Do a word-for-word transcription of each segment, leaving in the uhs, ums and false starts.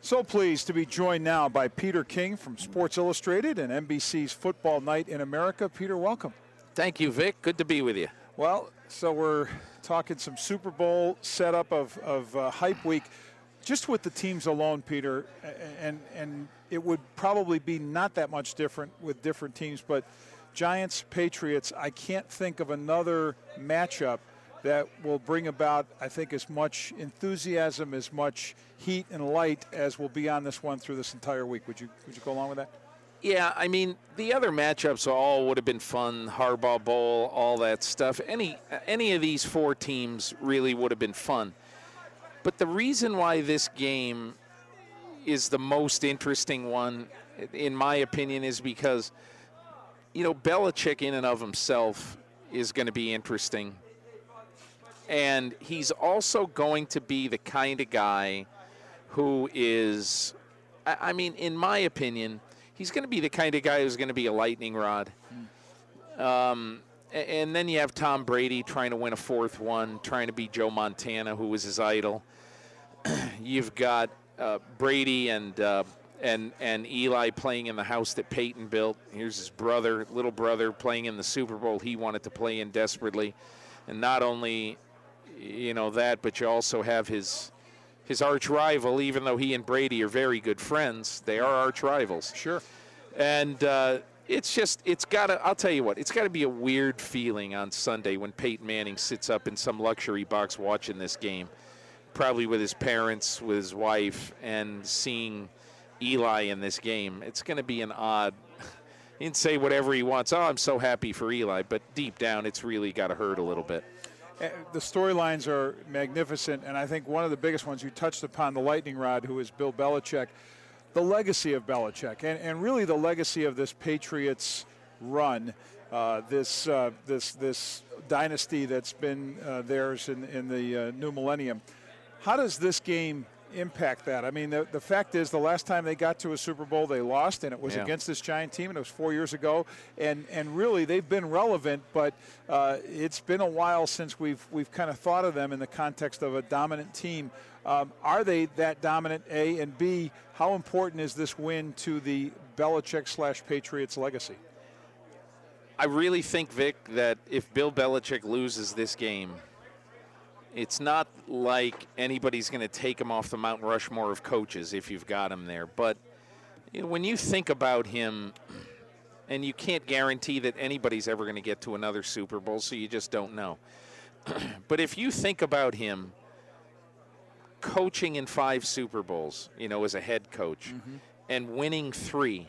So pleased to be joined now by Peter King from Sports Illustrated and N B C's Football Night in America. Peter, welcome. Thank you, Vic. Good to be with you. Well, so we're talking some Super Bowl setup of, of uh, Hype Week. Just with the teams alone, Peter, and, and it would probably be not that much different with different teams, but Giants, Patriots, I can't think of another matchup that will bring about, I think, as much enthusiasm, as much heat and light as will be on this one through this entire week. Would you would you go along with that? Yeah, I mean, the other matchups all would have been fun, Harbaugh Bowl, all that stuff. Any any of these four teams really would have been fun. But the reason why this game is the most interesting one, in my opinion, is because, you know, Belichick in and of himself is going to be interesting. And he's also going to be the kind of guy who is, I mean, in my opinion, he's going to be the kind of guy who's going to be a lightning rod. Mm. Um, and then you have Tom Brady trying to win a fourth one, trying to beat Joe Montana, who was his idol. You've got uh, Brady and uh, and and Eli playing in the house that Peyton built. Here's his brother, little brother, playing in the Super Bowl he wanted to play in desperately. And not only, you know, that, but you also have his his arch rival, even though he and Brady are very good friends, they are arch rivals. Sure. And uh, it's just, it's got to, I'll tell you what, it's got to be a weird feeling on Sunday when Peyton Manning sits up in some luxury box watching this game, probably with his parents, with his wife, and seeing Eli in this game. It's going to be an odd, he can say whatever he wants. Oh, I'm so happy for Eli, but deep down it's really got to hurt a little bit. The storylines are magnificent, and I think one of the biggest ones you touched upon, the lightning rod, who is Bill Belichick, the legacy of Belichick, and, and really the legacy of this Patriots run, uh, this uh, this this dynasty that's been uh, theirs in, in the uh, new millennium. How does this game impact that? I mean, the, the fact is the last time they got to a Super Bowl, they lost, and it was yeah. against this Giant team, and it was four years ago. And and really, they've been relevant, but uh, it's been a while since we've we've kind of thought of them in the context of a dominant team. Um, are they that dominant, A? And B, how important is this win to the Belichick slash Patriots legacy? I really think, Vic, that if Bill Belichick loses this game, it's not like anybody's going to take him off the Mount Rushmore of coaches if you've got him there. But you know, when you think about him, and you can't guarantee that anybody's ever going to get to another Super Bowl, so you just don't know. But if you think about him coaching in five Super Bowls, you know, as a head coach, mm-hmm. and winning three,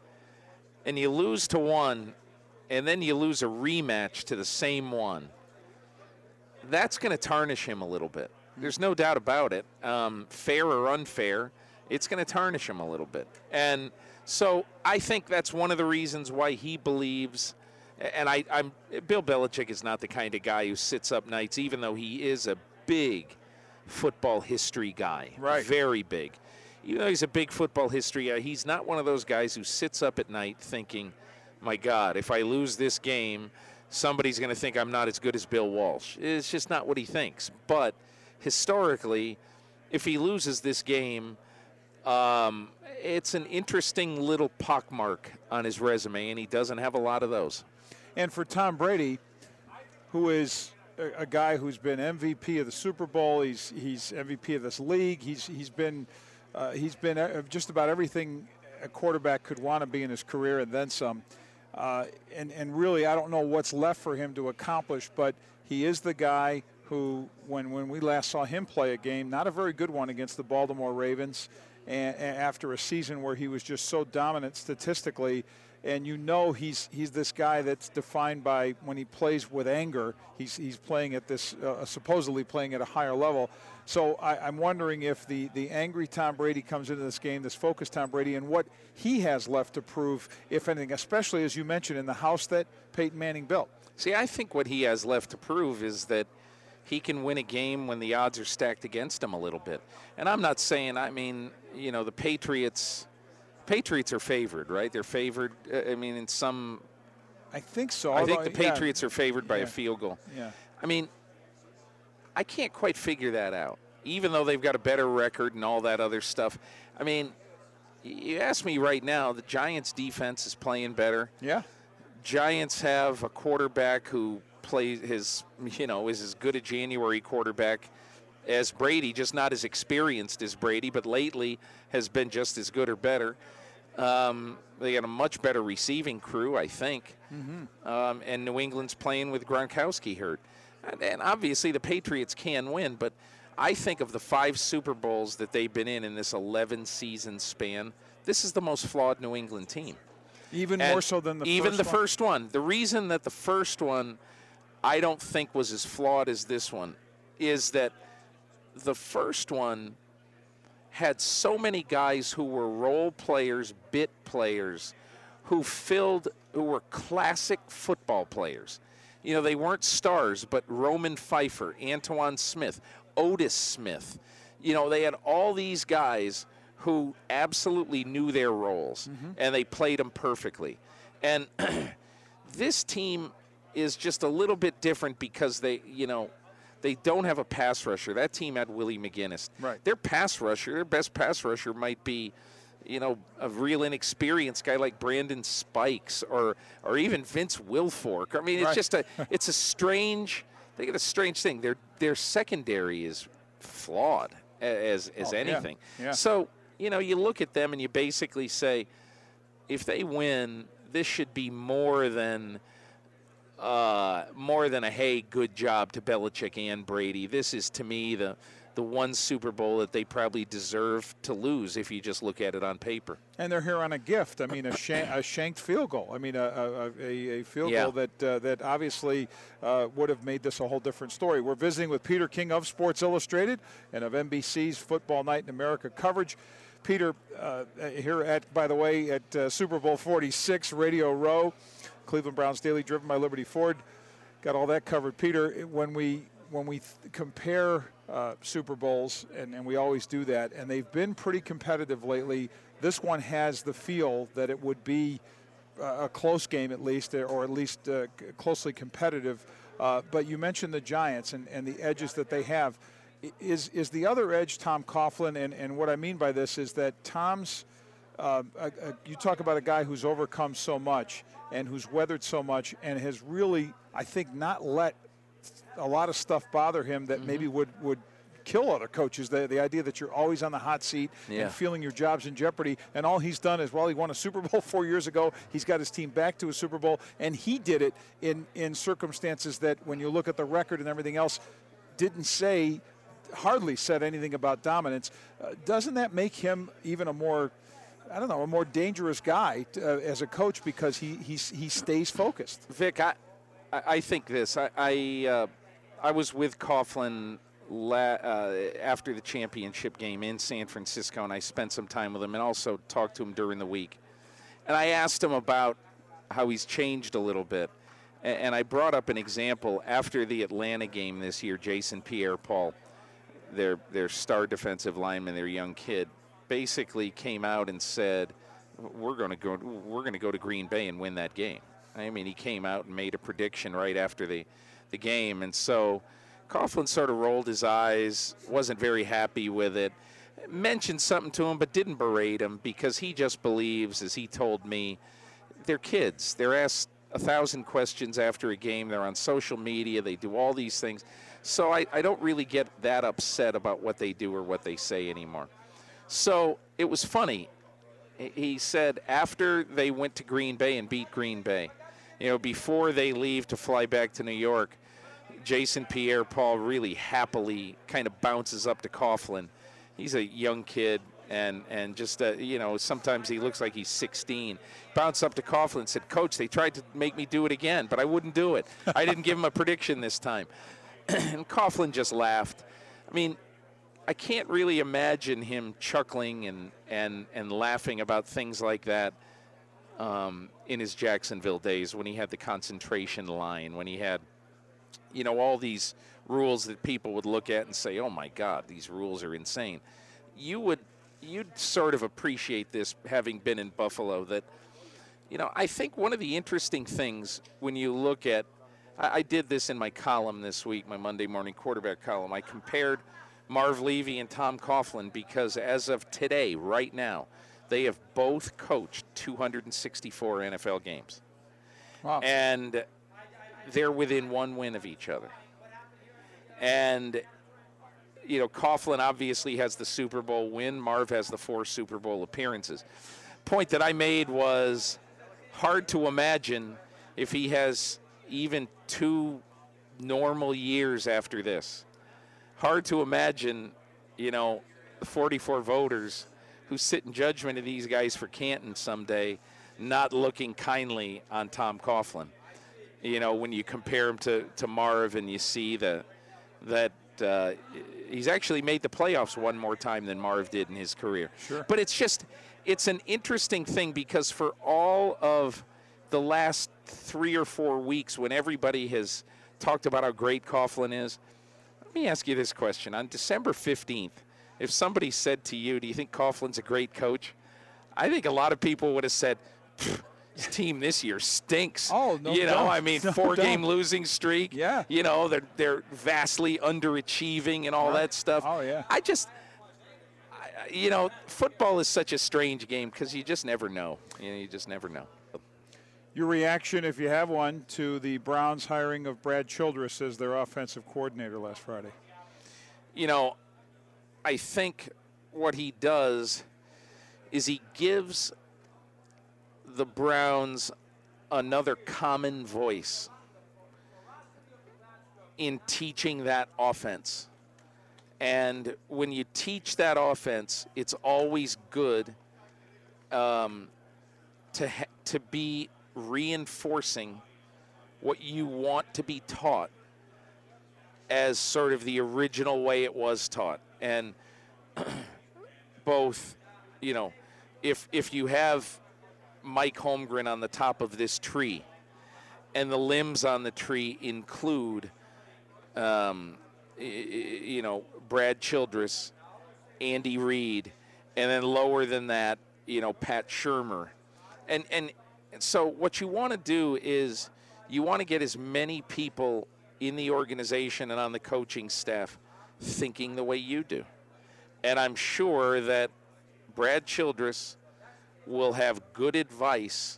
and you lose to one, and then you lose a rematch to the same one, that's going to tarnish him a little bit. There's no doubt about it. Um, fair or unfair, it's going to tarnish him a little bit. And so I think that's one of the reasons why he believes, and I, I'm Bill Belichick is not the kind of guy who sits up nights, even though he is a big football history guy. Right. Very big. Even though he's a big football history guy, he's not one of those guys who sits up at night thinking, my God, if I lose this game, somebody's going to think I'm not as good as Bill Walsh. It's just not what he thinks. But historically, if he loses this game, um, it's an interesting little pockmark on his resume, and he doesn't have a lot of those. And for Tom Brady, who is a, a guy who's been M V P of the Super Bowl, he's he's M V P of this league. He's he's been uh, he's been just about everything a quarterback could want to be in his career, and then some. Uh, and, and really, I don't know what's left for him to accomplish, but he is the guy who, when, when we last saw him play a game, not a very good one against the Baltimore Ravens, and, and after a season where he was just so dominant statistically, and you know he's he's this guy that's defined by when he plays with anger, he's he's playing at this, uh, supposedly playing at a higher level. So I, I'm wondering if the, the angry Tom Brady comes into this game, this focused Tom Brady, and what he has left to prove, if anything, especially, as you mentioned, in the house that Peyton Manning built. See, I think what he has left to prove is that he can win a game when the odds are stacked against him a little bit. And I'm not saying, I mean, you know, the Patriots, Patriots are favored, right? They're favored, I mean, in some... I think so. I think although, the Patriots yeah. are favored by yeah. a field goal. Yeah. I mean, I can't quite figure that out. even though they've got a better record and all that other stuff. I mean, you ask me right now, the Giants' defense is playing better. Yeah. Giants have a quarterback who plays his, you know, is as good a January quarterback as Brady, just not as experienced as Brady, but lately has been just as good or better. Um, they got a much better receiving crew, I think. Mm-hmm. Um, and New England's playing with Gronkowski hurt. And, and obviously the Patriots can win, but I think of the five Super Bowls that they've been in in this eleven-season span, this is the most flawed New England team. Even And more so than the even first the one? first one. The reason that the first one I don't think was as flawed as this one is that the first one had so many guys who were role players, bit players, who filled, who were classic football players. You know, they weren't stars, but Roman Pfeiffer, Antoine Smith, Otis Smith. You know, they had all these guys who absolutely knew their roles, mm-hmm. and they played them perfectly. And this team is just a little bit different because they, you know, they don't have a pass rusher. That team had Willie McGinnis. Right. Their pass rusher, their best pass rusher might be, you know, a real inexperienced guy like Brandon Spikes or or even Vince Wilfork. I mean, it's right. just a it's a strange. They get a strange thing. Their their secondary is flawed as as oh, anything. Yeah. Yeah. So you know, you look at them and you basically say, if they win, this should be more than. Uh, more than a, hey, good job to Belichick and Brady. This is, to me, the the one Super Bowl that they probably deserve to lose if you just look at it on paper. And they're here on a gift. I mean, a, shank, a shanked field goal. I mean, a, a, a, a field yeah. goal that uh, that obviously uh, would have made this a whole different story. We're visiting with Peter King of Sports Illustrated and of N B C's Football Night in America coverage. Peter, uh, here at, by the way, at uh, Super Bowl forty-six, Radio Row, Cleveland Browns Daily, driven by Liberty Ford. Got all that covered. Peter, when we when we th- compare uh, Super Bowls, and, and we always do that, and they've been pretty competitive lately, this one has the feel that it would be uh, a close game at least, or at least uh, closely competitive. Uh, but you mentioned the Giants and, and the edges that they have. Is is the other edge Tom Coughlin? And, and what I mean by this is that Tom's, uh, a, a, you talk about a guy who's overcome so much and who's weathered so much and has really, I think, not let a lot of stuff bother him that mm-hmm. maybe would, would kill other coaches. The, the idea that you're always on the hot seat yeah. and feeling your job's in jeopardy. And all he's done is, well, he won a Super Bowl four years ago. He's got his team back to a Super Bowl. And he did it in, in circumstances that, when you look at the record and everything else, didn't say, hardly said anything about dominance. Uh, doesn't that make him even a more, I don't know, a more dangerous guy to, uh, as a coach because he he's, he stays focused? Vic, I I think this. I I, uh, I was with Coughlin la, uh, after the championship game in San Francisco, and I spent some time with him and also talked to him during the week. And I asked him about how he's changed a little bit. And, and I brought up an example after the Atlanta game this year. Jason Pierre-Paul, their their star defensive lineman, their young kid, basically came out and said, "We're going to go. We're going to go to Green Bay and win that game." I mean, he came out and made a prediction right after the, the game, and so Coughlin sort of rolled his eyes, wasn't very happy with it, mentioned something to him, but didn't berate him because he just believes, as he told me, they're kids. They're asked a thousand questions after a game. They're on social media. They do all these things. So I, I don't really get that upset about what they do or what they say anymore. So it was funny. He said after they went to Green Bay and beat Green Bay, you know, before they leave to fly back to New York, Jason Pierre-Paul really happily kind of bounces up to Coughlin. He's a young kid, and and just, uh, you know, sometimes he looks like he's sixteen. Bounced up to Coughlin and said, "Coach, they tried to make me do it again, but I wouldn't do it. I didn't give him a prediction this time." And Coughlin just laughed. I mean, I can't really imagine him chuckling and, and, and laughing about things like that um, in his Jacksonville days when he had the concentration line, when he had, you know, all these rules that people would look at and say, "Oh my God, these rules are insane." You would, you'd sort of appreciate this having been in Buffalo. That, you know, I think one of the interesting things when you look at, I, I did this in my column this week, my Monday morning quarterback column. I compared Marv Levy and Tom Coughlin, because as of today, right now, they have both coached two hundred sixty-four N F L games. Wow. And they're within one win of each other. And, you know, Coughlin obviously has the Super Bowl win. Marv has the four Super Bowl appearances. Point that I made was hard to imagine if he has even two normal years after this. Hard to imagine, you know, the forty-four voters who sit in judgment of these guys for Canton someday not looking kindly on Tom Coughlin. You know, when you compare him to, to Marv and you see the, that uh, he's actually made the playoffs one more time than Marv did in his career. Sure. But it's just, it's an interesting thing because for all of the last three or four weeks when everybody has talked about how great Coughlin is, let me ask you this question. On December fifteenth, if somebody said to you, do you think Coughlin's a great coach? I think a lot of people would have said, his team this year stinks. Oh, no You know, doubt. I mean, No four-game doubt. losing streak. Yeah. You know, they're, they're vastly underachieving and all Right. that stuff. Oh, yeah. I just, I, you know, football is such a strange game because you just never know. You know, you just never know. Your reaction, if you have one, to the Browns hiring of Brad Childress as their offensive coordinator last Friday? You know, I think what he does is he gives the Browns another common voice in teaching that offense. And when you teach that offense, it's always good um, to ha- to be reinforcing what you want to be taught as sort of the original way it was taught. And both, you know, if if you have Mike Holmgren on the top of this tree and the limbs on the tree include, um, you know, Brad Childress, Andy Reid, and then lower than that, you know, Pat Shurmur. And, and so what you want to do is you want to get as many people in the organization and on the coaching staff thinking the way you do. And I'm sure that Brad Childress will have good advice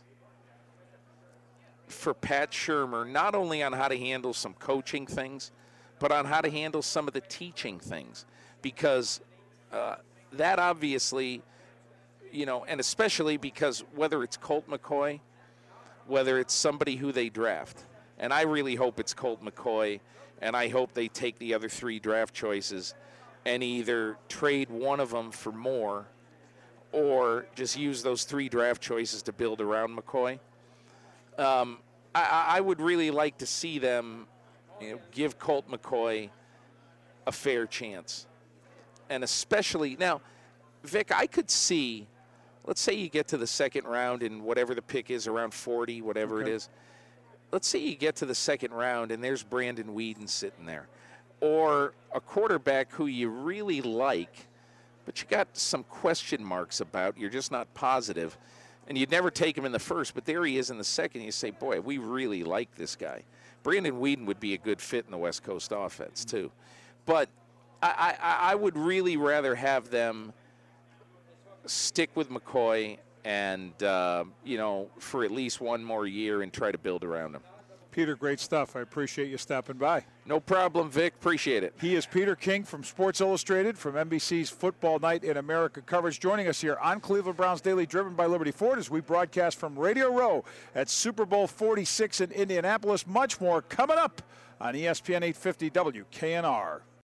for Pat Shurmur, not only on how to handle some coaching things, but on how to handle some of the teaching things. Because uh, that obviously, you know, and especially because whether it's Colt McCoy, whether it's somebody who they draft, and I really hope it's Colt McCoy, and I hope they take the other three draft choices and either trade one of them for more or just use those three draft choices to build around McCoy. Um, I, I would really like to see them, you know, give Colt McCoy a fair chance. And especially, now, Vic, I could see, let's say you get to the second round and whatever the pick is, around forty, whatever Okay. it is. Let's say you get to the second round and there's Brandon Weeden sitting there. Or a quarterback who you really like, but you got some question marks about. You're just not positive. And you'd never take him in the first, but there he is in the second. You say, boy, we really like this guy. Brandon Weeden would be a good fit in the West Coast offense, too. But I, I, I would really rather have them stick with McCoy and, uh, you know, for at least one more year and try to build around him. Peter, great stuff. I appreciate you stopping by. No problem, Vic. Appreciate it. He is Peter King from Sports Illustrated from N B C's Football Night in America coverage, joining us here on Cleveland Browns Daily, driven by Liberty Ford, as we broadcast from Radio Row at Super Bowl forty-six in Indianapolis. Much more coming up on E S P N eight fifty W K N R.